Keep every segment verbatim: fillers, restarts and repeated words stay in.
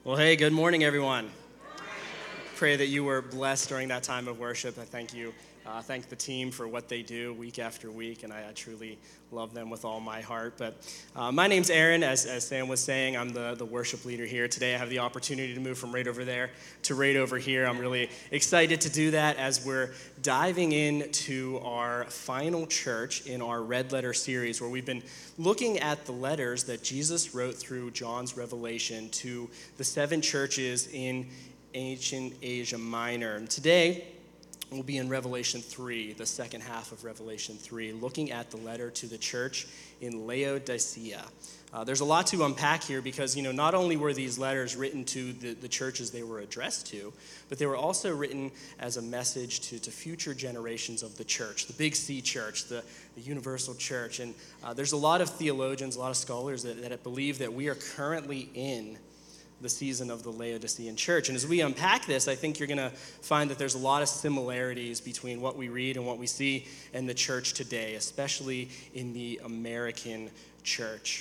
Well, hey, good morning, everyone. Pray that you were blessed during that time of worship. I thank you. Uh, thank the team for what they do week after week, and I, I truly love them with all my heart. But uh, my name's Aaron, as, as Sam was saying. I'm the, the worship leader here. Today I have the opportunity to move from right over there to right over here. I'm really excited to do that as we're diving into our final church in our Red Letter series, where we've been looking at the letters that Jesus wrote through John's revelation to the seven churches in ancient Asia Minor. And today, we'll be in Revelation three, the second half of Revelation three, looking at the letter to the church in Laodicea. Uh, there's a lot to unpack here because, you know, not only were these letters written to the, the churches they were addressed to, but they were also written as a message to, to future generations of the church, the Big C church, the, the universal church. And uh, there's a lot of theologians, a lot of scholars that, that believe that we are currently in the season of the Laodicean church. And as we unpack this, I think you're going to find that there's a lot of similarities between what we read and what we see in the church today, especially in the American church.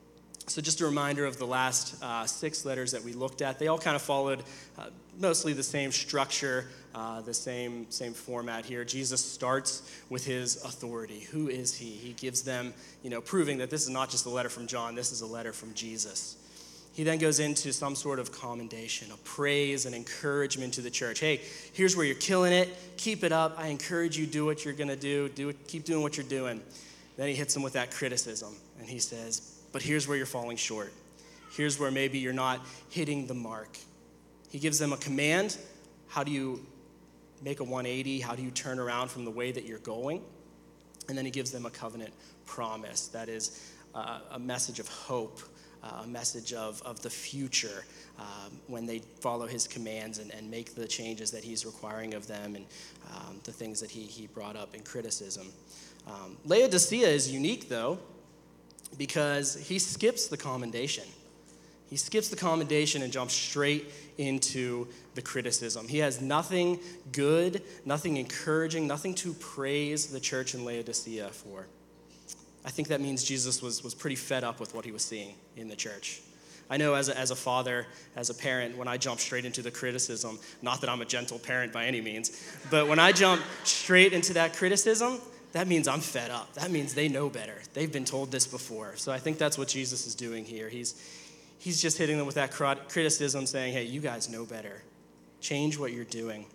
So just a reminder of the last uh, six letters that we looked at. They all kind of followed uh, mostly the same structure, uh, the same, same format here. Jesus starts with his authority. Who is he? He gives them, you know, proving that this is not just a letter from John, this is a letter from Jesus. He then goes into some sort of commendation, a praise and encouragement to the church. Hey, here's where you're killing it. Keep it up. I encourage you, do what you're going to do. Do it, keep doing what you're doing. Then he hits them with that criticism, and he says, but here's where you're falling short. Here's where maybe you're not hitting the mark. He gives them a command. How do you make a one eighty? How do you turn around from the way that you're going? And then he gives them a covenant promise. That is uh, a message of hope. Uh, a message of, of the future um, when they follow his commands and, and make the changes that he's requiring of them and um, the things that he, he brought up in criticism. Um, Laodicea is unique, though, because he skips the commendation. He skips the commendation and jumps straight into the criticism. He has nothing good, nothing encouraging, nothing to praise the church in Laodicea for. I think that means Jesus was, was pretty fed up with what he was seeing in the church. I know as a, as a father, as a parent, when I jump straight into the criticism, not that I'm a gentle parent by any means, but when I jump straight into that criticism, that means I'm fed up. That means they know better. They've been told this before. So I think that's what Jesus is doing here. He's, he's just hitting them with that criticism, saying, hey, you guys know better. Change what you're doing.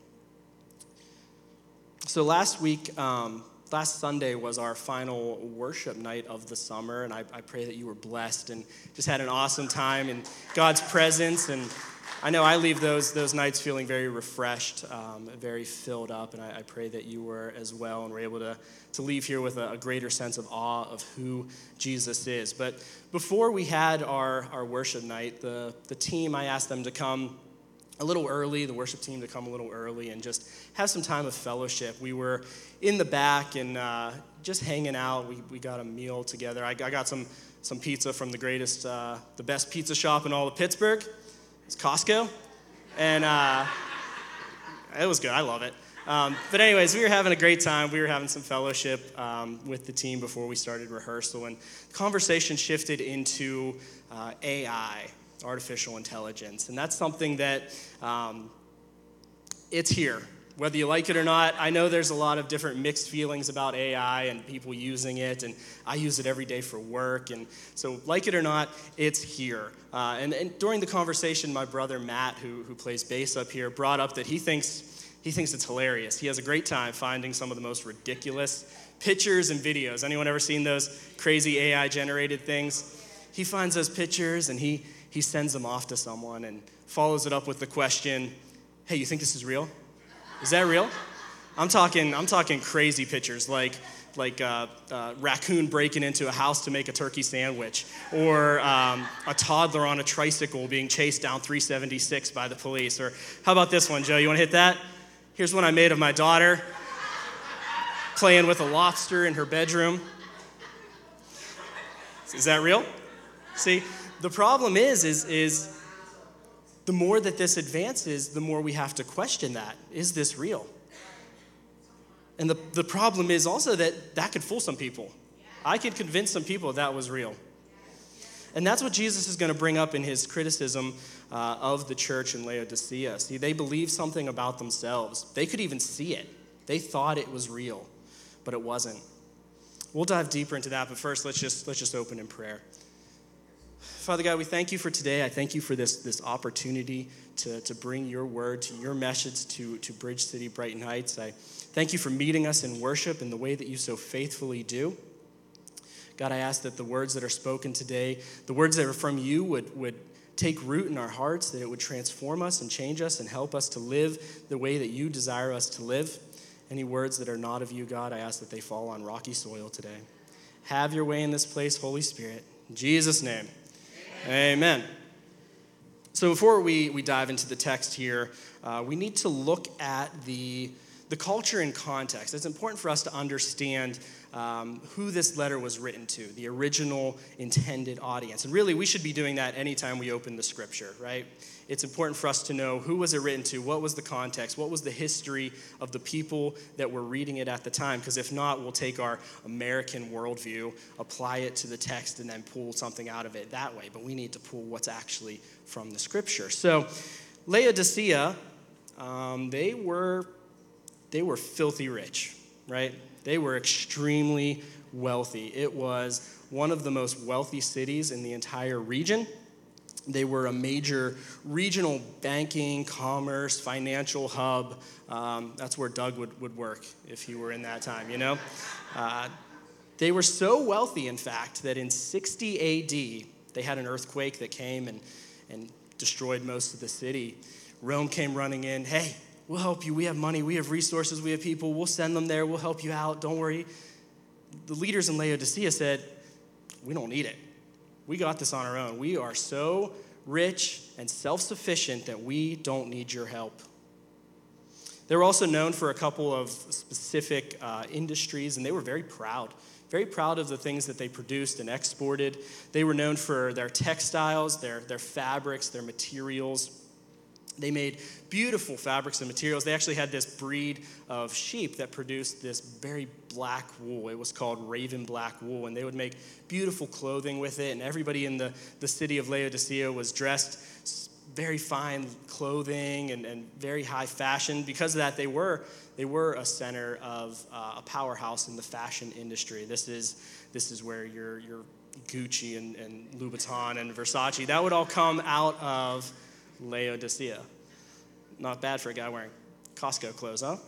So last week, um, Last Sunday was our final worship night of the summer, and I, I pray that you were blessed and just had an awesome time in God's presence. And I know I leave those those nights feeling very refreshed, um, very filled up, and I, I pray that you were as well and were able to, to leave here with a, a greater sense of awe of who Jesus is. But before we had our, our worship night, the, the team, I asked them to come a little early, the worship team to come a little early and just have some time of fellowship. We were in the back and uh, just hanging out. We we got a meal together. I, I got some some pizza from the greatest, uh, the best pizza shop in all of Pittsburgh. It's Costco. And uh, it was good. I love it. Um, but anyways, we were having a great time. We were having some fellowship um, with the team before we started rehearsal. And the conversation shifted into uh, A I. Artificial intelligence. And that's something that um, it's here, whether you like it or not. I know there's a lot of different mixed feelings about A I and people using it, and I use it every day for work. And so like it or not, it's here. Uh, and, and during the conversation, my brother Matt, who, who plays bass up here, brought up that he thinks he thinks it's hilarious. He has a great time finding some of the most ridiculous pictures and videos. Anyone ever seen those crazy A I-generated things? He finds those pictures and he He sends them off to someone and follows it up with the question, hey, you think this is real? Is that real? I'm talking I'm talking crazy pictures like like uh, uh, raccoon breaking into a house to make a turkey sandwich, or um, a toddler on a tricycle being chased down three seventy-six by the police. Or how about this one, Joe? You want to hit that? Here's one I made of my daughter playing with a lobster in her bedroom. Is that real? See? The problem is, is, is the more that this advances, the more we have to question that. Is this real? And the, the problem is also that that could fool some people. I could convince some people that was real. And that's what Jesus is going to bring up in his criticism uh, of the church in Laodicea. See, they believed something about themselves. They could even see it. They thought it was real, but it wasn't. We'll dive deeper into that, but first, let's just let's just open in prayer. Father God, we thank you for today. I thank you for this, this opportunity to, to bring your word, to your message to, to Bridge City Brighton Heights. I thank you for meeting us in worship in the way that you so faithfully do. God, I ask that the words that are spoken today, the words that are from you would, would take root in our hearts, that it would transform us and change us and help us to live the way that you desire us to live. Any words that are not of you, God, I ask that they fall on rocky soil today. Have your way in this place, Holy Spirit. In Jesus' name. Amen. So before we, we dive into the text here, uh, we need to look at the, the culture and context. It's important for us to understand um, who this letter was written to, the original intended audience. And really, we should be doing that anytime we open the scripture, right? It's important for us to know who was it written to, what was the context, what was the history of the people that were reading it at the time, because if not, we'll take our American worldview, apply it to the text, and then pull something out of it that way. But we need to pull what's actually from the scripture. So Laodicea, um, they were they were filthy rich, right? They were extremely wealthy. It was one of the most wealthy cities in the entire region. They were a major regional banking, commerce, financial hub. Um, that's where Doug would, would work if he were in that time, you know? Uh, they were so wealthy, in fact, that in sixty A D, they had an earthquake that came and, and destroyed most of the city. Rome came running in. Hey, we'll help you. We have money. We have resources. We have people. We'll send them there. We'll help you out. Don't worry. The leaders in Laodicea said, we don't need it. We got this on our own. We are so rich and self-sufficient that we don't need your help. They were also known for a couple of specific uh, industries, and they were very proud, very proud of the things that they produced and exported. They were known for their textiles, their, their fabrics, their materials. They made beautiful fabrics and materials. They actually had this breed of sheep that produced this very black wool. It was called raven black wool, and they would make beautiful clothing with it, and everybody in the, the city of Laodicea was dressed very fine clothing and, and very high fashion. Because of that, they were they were a center of uh, a powerhouse in the fashion industry. This is this is where your your Gucci and, and Louboutin and Versace, that would all come out of Laodicea. Not bad for a guy wearing Costco clothes, huh?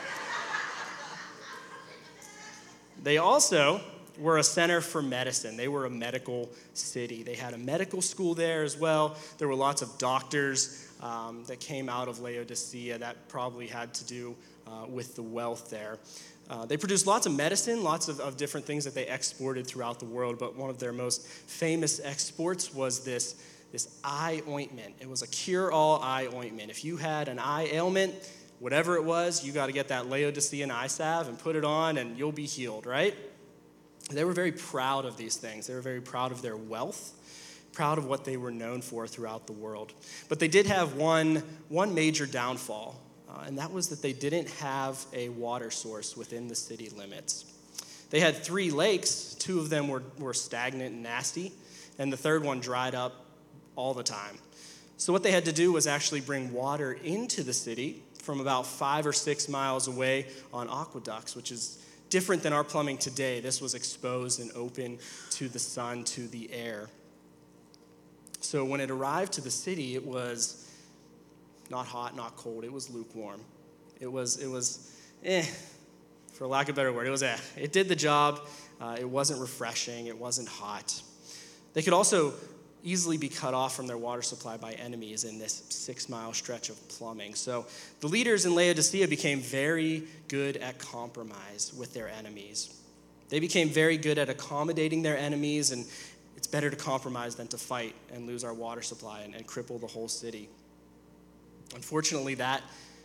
They also were a center for medicine. They were a medical city. They had a medical school there as well. There were lots of doctors um, that came out of Laodicea. That probably had to do uh, with the wealth there. Uh, they produced lots of medicine, lots of, of different things that they exported throughout the world, but one of their most famous exports was this This eye ointment. It was a cure-all eye ointment. If you had an eye ailment, whatever it was, you got to get that Laodicean eye salve and put it on, and you'll be healed, right? They were very proud of these things. They were very proud of their wealth, proud of what they were known for throughout the world. But they did have one, one major downfall, uh, and that was that they didn't have a water source within the city limits. They had three lakes. Two of them were, were stagnant and nasty, and the third one dried up all the time. So what they had to do was actually bring water into the city from about five or six miles away on aqueducts, which is different than our plumbing today. This was exposed and open to the sun, to the air. So when it arrived to the city, it was not hot, not cold. It was lukewarm. It was, it was, eh, for lack of a better word, it was eh. It did the job. Uh, it wasn't refreshing. It wasn't hot. They could also easily be cut off from their water supply by enemies in this six-mile stretch of plumbing. So the leaders in Laodicea became very good at compromise with their enemies. They became very good at accommodating their enemies, and it's better to compromise than to fight and lose our water supply and, and cripple the whole city. Unfortunately, that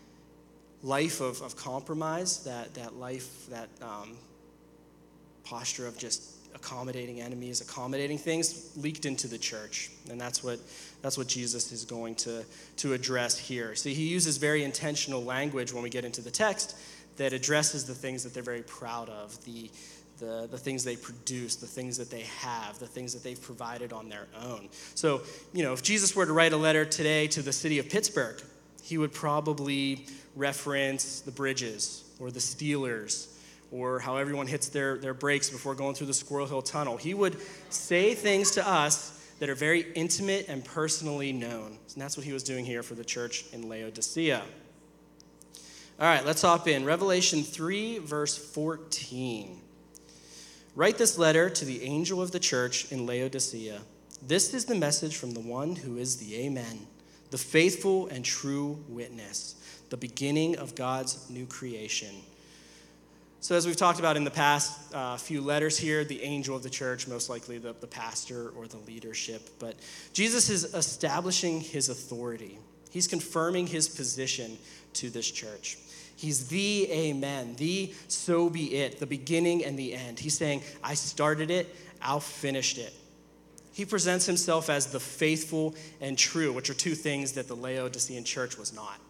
life of, of compromise, that, that life, that um, posture of just accommodating enemies, accommodating things, leaked into the church. And that's what that's what Jesus is going to, to address here. See, he uses very intentional language when we get into the text that addresses the things that they're very proud of, the, the, the things they produce, the things that they have, the things that they've provided on their own. So, you know, if Jesus were to write a letter today to the city of Pittsburgh, he would probably reference the Bridges or the Steelers or how everyone hits their, their brakes before going through the Squirrel Hill Tunnel. He would say things to us that are very intimate and personally known. And that's what he was doing here for the church in Laodicea. All right, let's hop in. Revelation three, verse fourteen. Write this letter to the angel of the church in Laodicea. This is the message from the one who is the Amen, the faithful and true witness, the beginning of God's new creation. So as we've talked about in the past uh, few letters here, the angel of the church, most likely the, the pastor or the leadership. But Jesus is establishing his authority. He's confirming his position to this church. He's the Amen, the so be it, the beginning and the end. He's saying, I started it, I'll finish it. He presents himself as the faithful and true, which are two things that the Laodicean church was not.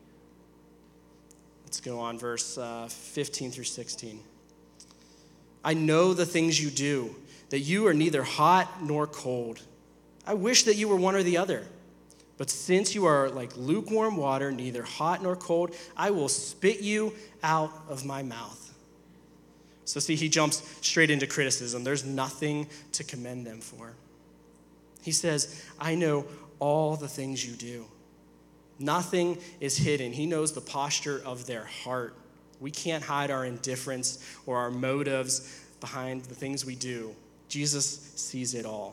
Let's go on, verse uh, fifteen through sixteen. I know the things you do, that you are neither hot nor cold. I wish that you were one or the other. But since you are like lukewarm water, neither hot nor cold, I will spit you out of my mouth. So see, he jumps straight into criticism. There's nothing to commend them for. He says, I know all the things you do. Nothing is hidden. He knows the posture of their heart. We can't hide our indifference or our motives behind the things we do. Jesus sees it all.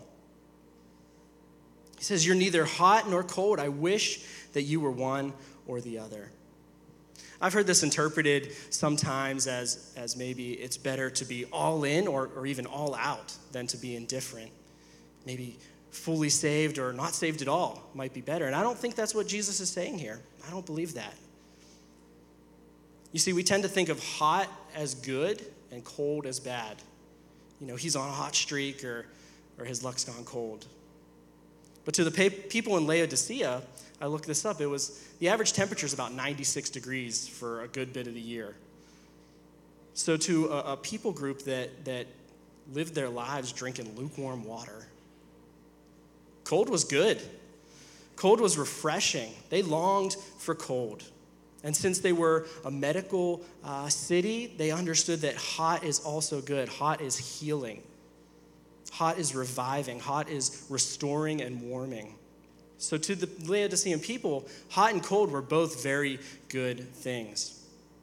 He says, you're neither hot nor cold. I wish that you were one or the other. I've heard this interpreted sometimes as, as maybe it's better to be all in or, or even all out than to be indifferent. Maybe fully saved or not saved at all might be better. And I don't think that's what Jesus is saying here. I don't believe that. You see, we tend to think of hot as good and cold as bad. You know, he's on a hot streak or, or his luck's gone cold. But to the people in Laodicea, I looked this up, it was, the average temperature is about ninety-six degrees for a good bit of the year. So to a, a people group that, that lived their lives drinking lukewarm water, cold was good. Cold was refreshing. They longed for cold. And since they were a medical uh, city, they understood that hot is also good. Hot is healing. Hot is reviving. Hot is restoring and warming. So to the Laodicean people, hot and cold were both very good things.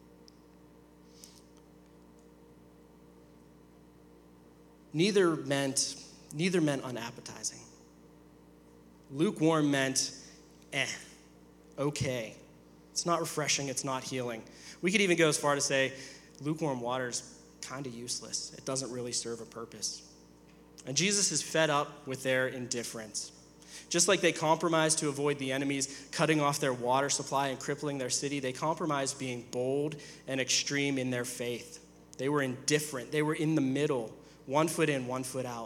Neither meant, neither meant unappetizing. Lukewarm meant, eh, okay. It's not refreshing, it's not healing. We could even go as far to say lukewarm water is kind of useless. It doesn't really serve a purpose. And Jesus is fed up with their indifference. Just like they compromised to avoid the enemies cutting off their water supply and crippling their city, they compromised being bold and extreme in their faith. They were indifferent. They were in the middle, one foot in, one foot out.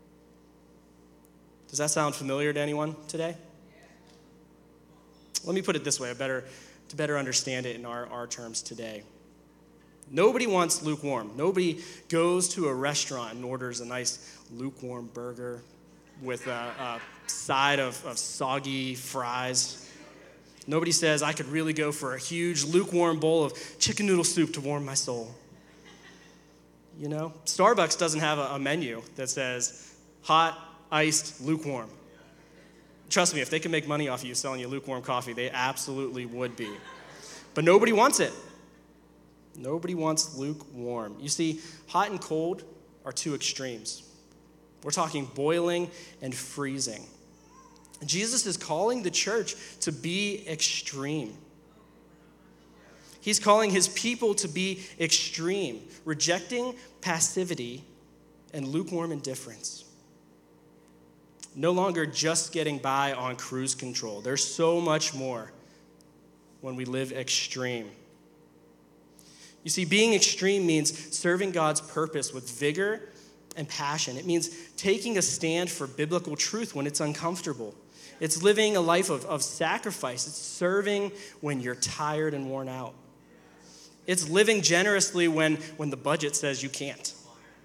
Does that sound familiar to anyone today? Let me put it this way, I better, to better understand it in our, our terms today. Nobody wants lukewarm. Nobody goes to a restaurant and orders a nice lukewarm burger with a, a side of, of soggy fries. Nobody says, I could really go for a huge lukewarm bowl of chicken noodle soup to warm my soul. You know, Starbucks doesn't have a, a menu that says hot, iced, lukewarm. Trust me, if they can make money off of you selling you lukewarm coffee, they absolutely would be. But nobody wants it. Nobody wants lukewarm. You see, hot and cold are two extremes. We're talking boiling and freezing. Jesus is calling the church to be extreme. He's calling his people to be extreme, rejecting passivity and lukewarm indifference. No longer just getting by on cruise control. There's so much more when we live extreme. You see, being extreme means serving God's purpose with vigor and passion. It means taking a stand for biblical truth when it's uncomfortable. It's living a life of, of sacrifice. It's serving when you're tired and worn out. It's living generously when, when the budget says you can't.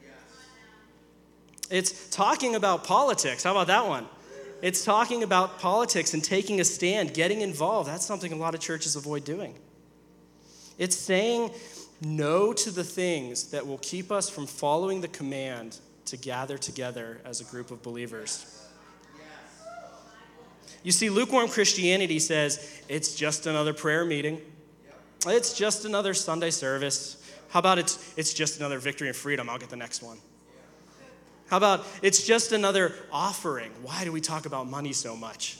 It's talking about politics. How about that one? It's talking about politics and taking a stand, getting involved. That's something a lot of churches avoid doing. It's saying no to the things that will keep us from following the command to gather together as a group of believers. You see, lukewarm Christianity says it's just another prayer meeting. It's just another Sunday service. How about it's, it's just another victory and freedom? I'll get the next one. How about it's just another offering? Why do we talk about money so much?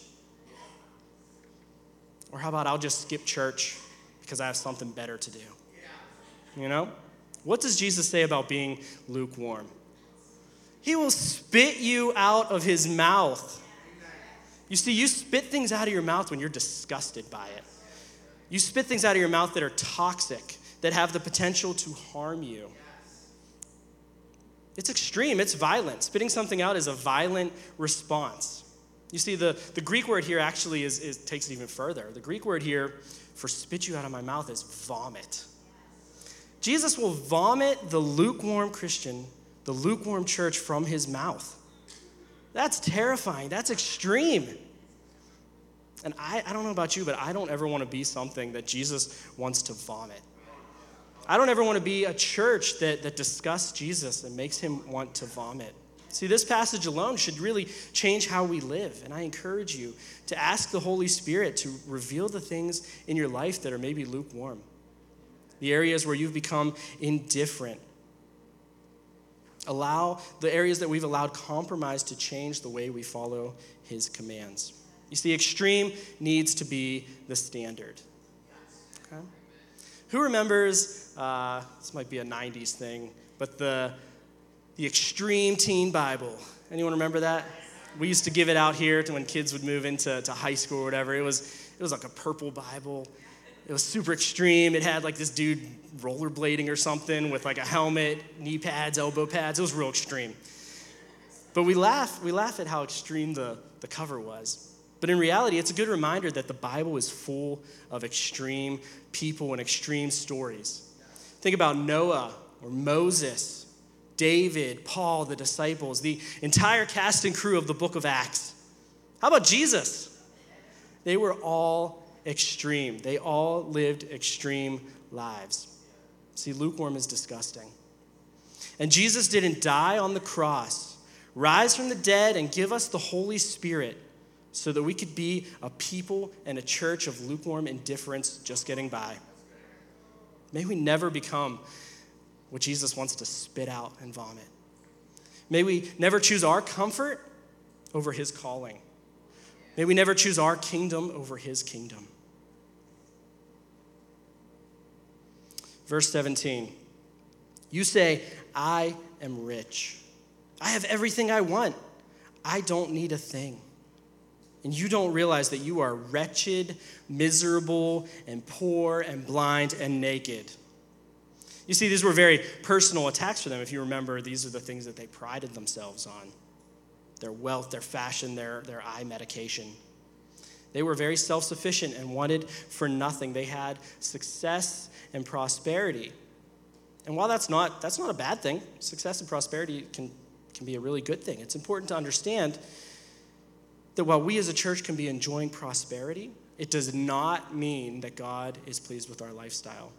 Or how about I'll just skip church because I have something better to do? You know? What does Jesus say about being lukewarm? He will spit you out of his mouth. You see, you spit things out of your mouth when you're disgusted by it. You spit things out of your mouth that are toxic, that have the potential to harm you. It's extreme, it's violent. Spitting something out is a violent response. You see, the, the Greek word here actually is, is takes it even further. The Greek word here for spit you out of my mouth is vomit. Jesus will vomit the lukewarm Christian, the lukewarm church from his mouth. That's terrifying. That's extreme. And I, I don't know about you, but I don't ever want to be something that Jesus wants to vomit. I don't ever want to be a church that, that discusses Jesus and makes him want to vomit. See, this passage alone should really change how we live. And I encourage you to ask the Holy Spirit to reveal the things in your life that are maybe lukewarm, the areas where you've become indifferent. Allow the areas that we've allowed compromise to change the way we follow his commands. You see, extreme needs to be the standard. Okay? Who remembers, uh, this might be a nineties thing, but the, the Extreme Teen Bible? Anyone remember that? We used to give it out here to when kids would move into to high school or whatever. It was, it was like a purple Bible. It was super extreme. It had like this dude rollerblading or something with like a helmet, knee pads, elbow pads. It was real extreme. But we laugh, we laugh at how extreme the, the cover was. But in reality, it's a good reminder that the Bible is full of extreme people and extreme stories. Think about Noah or Moses, David, Paul, the disciples, the entire cast and crew of the book of Acts. How about Jesus? They were all extreme. They all lived extreme lives. See, lukewarm is disgusting. And Jesus didn't die on the cross, rise from the dead, and give us the Holy Spirit so that we could be a people and a church of lukewarm indifference just getting by. May we never become what Jesus wants to spit out and vomit. May we never choose our comfort over his calling. May we never choose our kingdom over his kingdom. Verse seventeen, you say, I am rich. I have everything I want. I don't need a thing. And you don't realize that you are wretched, miserable, and poor, and blind, and naked. You see, these were very personal attacks for them. If you remember, these are the things that they prided themselves on. Their wealth, their fashion, their, their eye medication. They were very self-sufficient and wanted for nothing. They had success and prosperity. And while that's not, that's not a bad thing, success and prosperity can, can be a really good thing. It's important to understand that while we as a church can be enjoying prosperity, it does not mean that God is pleased with our lifestyle.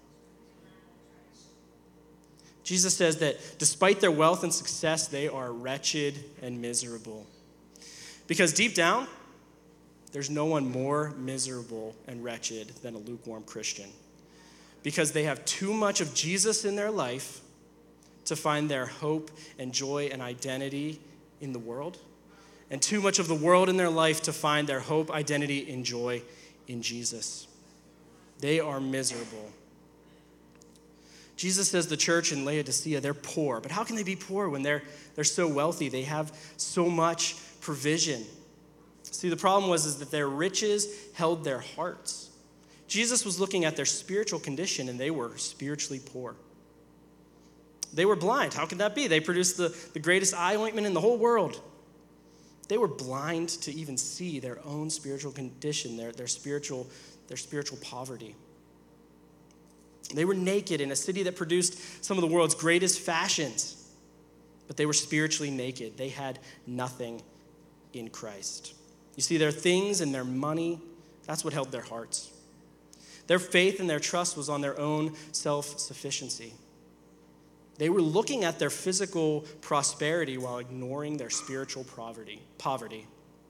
Jesus says that despite their wealth and success, they are wretched and miserable. Because deep down, there's no one more miserable and wretched than a lukewarm Christian. Because they have too much of Jesus in their life to find their hope and joy and identity in the world, and too much of the world in their life to find their hope, identity, and joy in Jesus. They are miserable. Jesus says the church in Laodicea, they're poor. But how can they be poor when they're, they're so wealthy? They have so much provision. See, the problem was is that their riches held their hearts. Jesus was looking at their spiritual condition, and they were spiritually poor. They were blind. How could that be? They produced the, the greatest eye ointment in the whole world. They were blind to even see their own spiritual condition, their, their, spiritual, their spiritual poverty. They were naked in a city that produced some of the world's greatest fashions. but they were spiritually naked. They had nothing in Christ. You see, their things and their money, that's what held their hearts. Their faith and their trust was on their own self-sufficiency. They were looking at their physical prosperity while ignoring their spiritual poverty. poverty.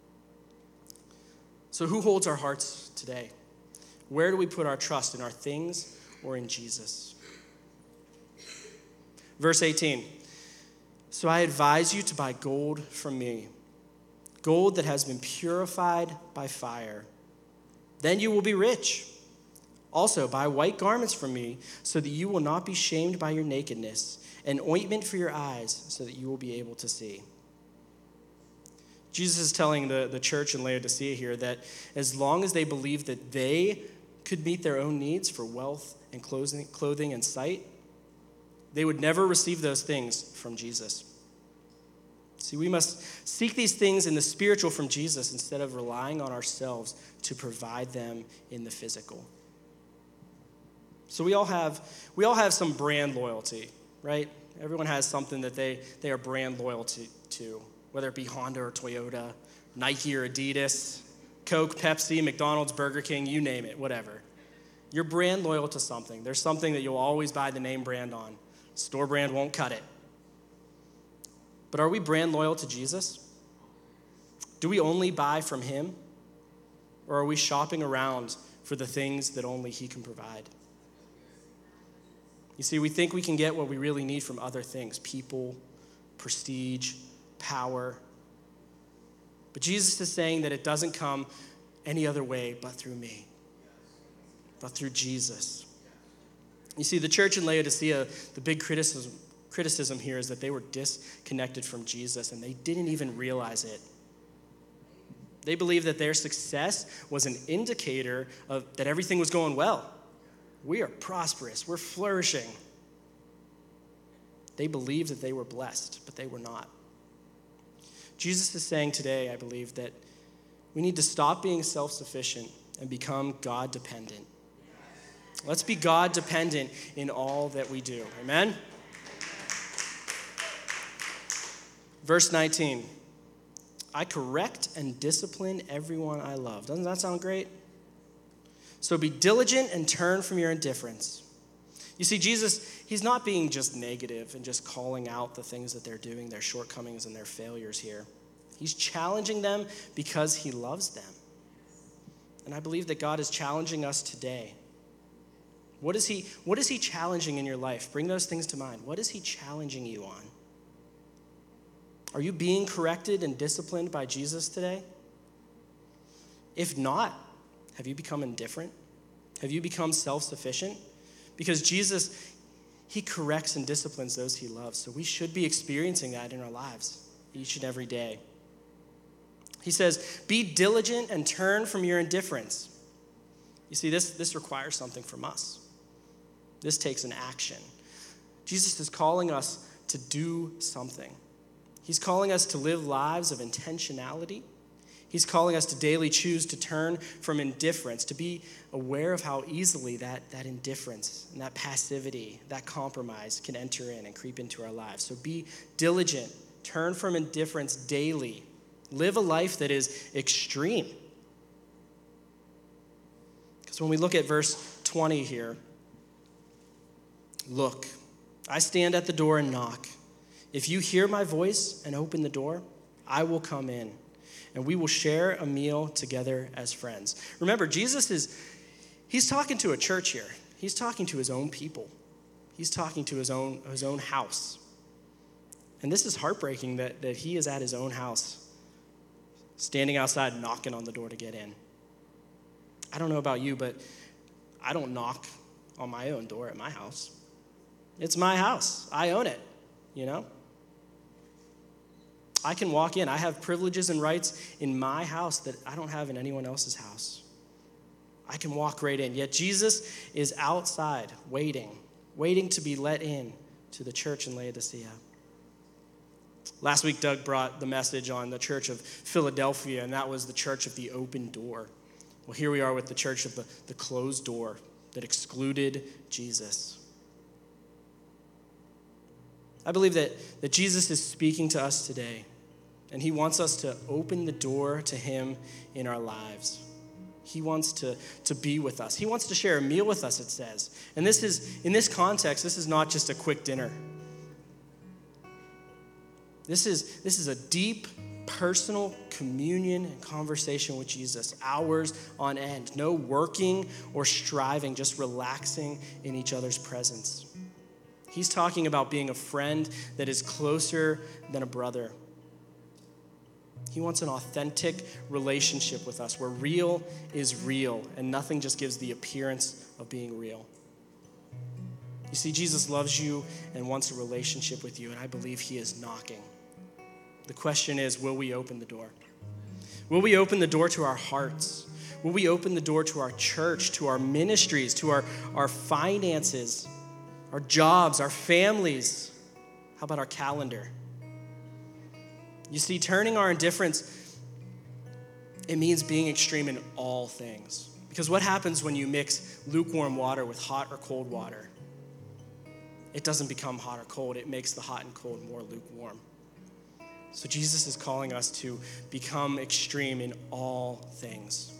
So who holds our hearts today? Where do we put our trust, in our things or in Jesus? Verse eighteen, so I advise you to buy gold from me, gold that has been purified by fire. Then you will be rich. Also, buy white garments from me so that you will not be shamed by your nakedness, and ointment for your eyes so that you will be able to see. Jesus is telling the, the church in Laodicea here that as long as they believed that they could meet their own needs for wealth and clothing, clothing and sight, they would never receive those things from Jesus. See, we must seek these things in the spiritual from Jesus instead of relying on ourselves to provide them in the physical. So we all have we all have some brand loyalty, right? Everyone has something that they, they are brand loyal to, to, whether it be Honda or Toyota, Nike or Adidas, Coke, Pepsi, McDonald's, Burger King, you name it, whatever. You're brand loyal to something. There's something that you'll always buy the name brand on. Store brand won't cut it. But are we brand loyal to Jesus? Do we only buy from him? Or are we shopping around for the things that only he can provide? You see, we think we can get what we really need from other things, people, prestige, power. But Jesus is saying that it doesn't come any other way but through me, but through Jesus. You see, the church in Laodicea, the big criticism, criticism here is that they were disconnected from Jesus, and they didn't even realize it. They believed that their success was an indicator of that everything was going well. We are prosperous. We're flourishing. They believed that they were blessed, but they were not. Jesus is saying today, I believe, that we need to stop being self-sufficient and become God-dependent. Let's be God-dependent in all that we do. Amen? Verse nineteen, I correct and discipline everyone I love. Doesn't that sound great? So be diligent and turn from your indifference. You see, Jesus, he's not being just negative and just calling out the things that they're doing, their shortcomings and their failures here. He's challenging them because he loves them. And I believe that God is challenging us today. What is he, what is he challenging in your life? Bring those things to mind. What is he challenging you on? Are you being corrected and disciplined by Jesus today? If not, have you become indifferent? Have you become self-sufficient? Because Jesus, he corrects and disciplines those he loves. So we should be experiencing that in our lives each and every day. He says, be diligent and turn from your indifference. You see, this, this requires something from us. This takes an action. Jesus is calling us to do something. He's calling us to live lives of intentionality. He's calling us to daily choose to turn from indifference, to be aware of how easily that, that indifference and that passivity, that compromise can enter in and creep into our lives. So be diligent, turn from indifference daily. Live a life that is extreme. Because when we look at verse twenty here, look, I stand at the door and knock. If you hear my voice and open the door, I will come in, and we will share a meal together as friends. Remember, Jesus is, he's talking to a church here. He's talking to his own people. He's talking to his own, his own house. And this is heartbreaking that, that he is at his own house, standing outside knocking on the door to get in. I don't know about you, but I don't knock on my own door at my house. It's my house. I own it, you know? I can walk in. I have privileges and rights in my house that I don't have in anyone else's house. I can walk right in. Yet Jesus is outside waiting, waiting to be let in to the church in Laodicea. Last week, Doug brought the message on the church of Philadelphia, and that was the church of the open door. Well, here we are with the church of the, the closed door that excluded Jesus. I believe that, that Jesus is speaking to us today, and he wants us to open the door to him in our lives. He wants to, to be with us. He wants to share a meal with us, it says. And this is, in this context, this is not just a quick dinner. This is, this is a deep, personal communion and conversation with Jesus, hours on end. No working or striving, just relaxing in each other's presence. He's talking about being a friend that is closer than a brother. He wants an authentic relationship with us where real is real and nothing just gives the appearance of being real. You see, Jesus loves you and wants a relationship with you, and I believe he is knocking. The question is, will we open the door? Will we open the door to our hearts? Will we open the door to our church, to our ministries, to our, our finances, our jobs, our families? How about our calendar? You see, turning our indifference, it means being extreme in all things. Because what happens when you mix lukewarm water with hot or cold water? It doesn't become hot or cold. It makes the hot and cold more lukewarm. So Jesus is calling us to become extreme in all things.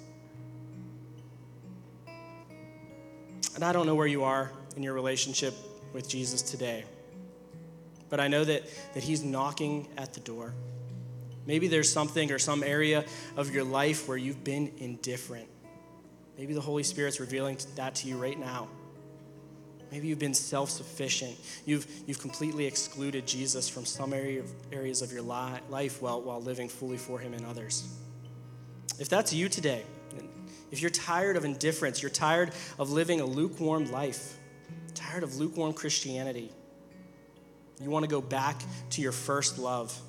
And I don't know where you are in your relationship with Jesus today, but I know that, that he's knocking at the door. Maybe there's something or some area of your life where you've been indifferent. Maybe the Holy Spirit's revealing that to you right now. Maybe you've been self-sufficient. You've, you've completely excluded Jesus from some area of, areas of your li- life while, while living fully for him and others. If that's you today, if you're tired of indifference, you're tired of living a lukewarm life, tired of lukewarm Christianity, you want to go back to your first love,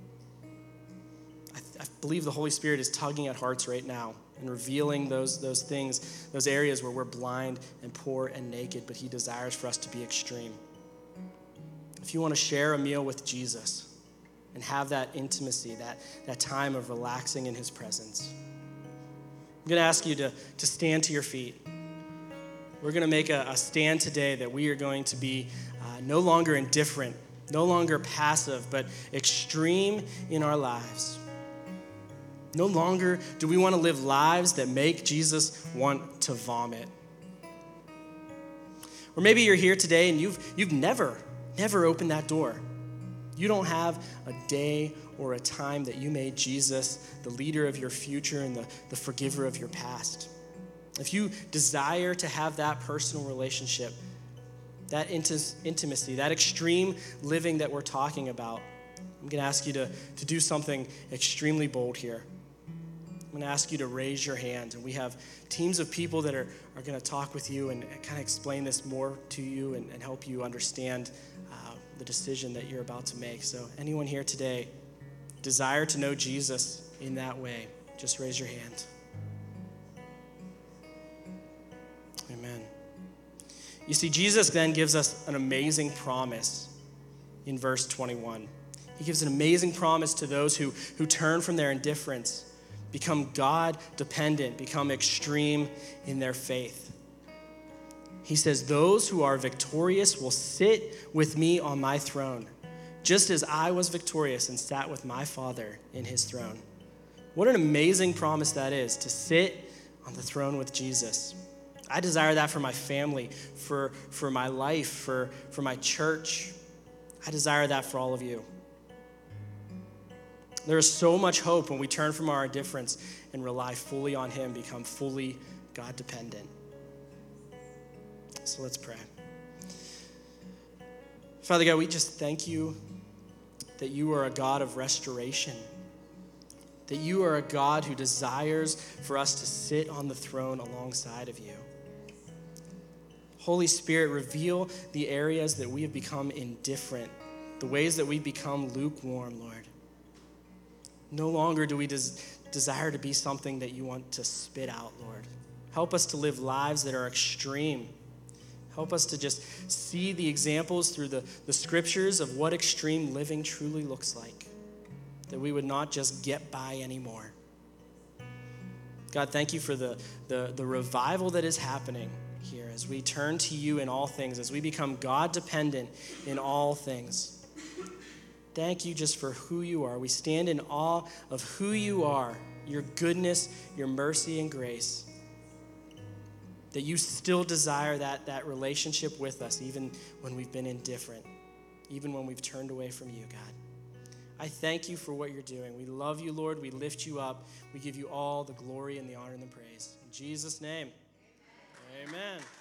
I, th- I believe the Holy Spirit is tugging at hearts right now and revealing those, those things, those areas where we're blind and poor and naked, but he desires for us to be extreme. If you want to share a meal with Jesus and have that intimacy, that, that time of relaxing in his presence, I'm going to ask you to, to stand to your feet. We're going to make a, a stand today that we are going to be uh, no longer indifferent, no longer passive, but extreme in our lives. No longer do we want to live lives that make Jesus want to vomit. Or maybe you're here today and you've, you've never, never opened that door. You don't have a day or a time that you made Jesus the leader of your future and the, the forgiver of your past. If you desire to have that personal relationship, that inti- intimacy, that extreme living that we're talking about, I'm going to ask you to, to do something extremely bold here. I'm going to ask you to raise your hand, and we have teams of people that are, are going to talk with you and kind of explain this more to you and, and help you understand uh, the decision that you're about to make. So anyone here today desire to know Jesus in that way, just raise your hand. Amen. You see, Jesus then gives us an amazing promise in verse twenty-one. He gives an amazing promise to those who, who turn from their indifference, become God-dependent, become extreme in their faith. He says, those who are victorious will sit with me on my throne, just as I was victorious and sat with my Father in his throne. What an amazing promise that is, to sit on the throne with Jesus. I desire that for my family, for, for my life, for, for my church. I desire that for all of you. There is so much hope when we turn from our indifference and rely fully on him, become fully God-dependent. So let's pray. Father God, we just thank you that you are a God of restoration, that you are a God who desires for us to sit on the throne alongside of you. Holy Spirit, reveal the areas that we have become indifferent, the ways that we become lukewarm, Lord. No longer do we des- desire to be something that you want to spit out, Lord. Help us to live lives that are extreme. Help us to just see the examples through the, the scriptures of what extreme living truly looks like, that we would not just get by anymore. God, thank you for the, the, the revival that is happening here as we turn to you in all things, as we become God-dependent in all things. Thank you just for who you are. We stand in awe of who you are, your goodness, your mercy, and grace. That you still desire that, that relationship with us, even when we've been indifferent, even when we've turned away from you, God. I thank you for what you're doing. We love you, Lord. We lift you up. We give you all the glory and the honor and the praise. In Jesus' name, amen. Amen.